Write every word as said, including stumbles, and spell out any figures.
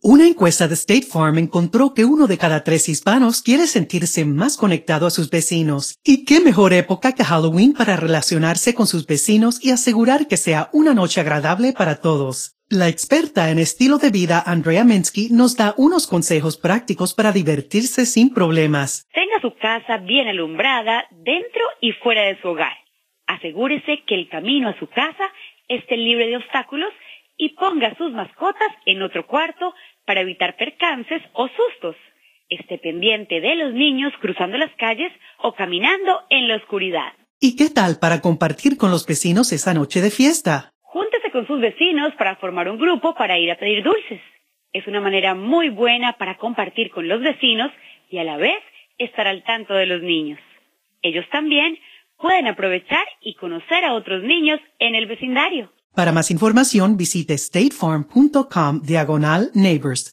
Una encuesta de State Farm encontró que uno de cada tres hispanos quiere sentirse más conectado a sus vecinos. ¿Y qué mejor época que Halloween para relacionarse con sus vecinos y asegurar que sea una noche agradable para todos? La experta en estilo de vida Andrea Minsky nos da unos consejos prácticos para divertirse sin problemas. Tenga su casa bien alumbrada dentro y fuera de su hogar. Asegúrese que el camino a su casa esté libre de obstáculos y ponga sus mascotas en otro cuarto para evitar percances o sustos. Esté pendiente de los niños cruzando las calles o caminando en la oscuridad. ¿Y qué tal para compartir con los vecinos esa noche de fiesta? Júntese con sus vecinos para formar un grupo para ir a pedir dulces. Es una manera muy buena para compartir con los vecinos y a la vez estar al tanto de los niños. Ellos también pueden aprovechar y conocer a otros niños en el vecindario. Para más información visite statefarm punto com diagonal neighbors.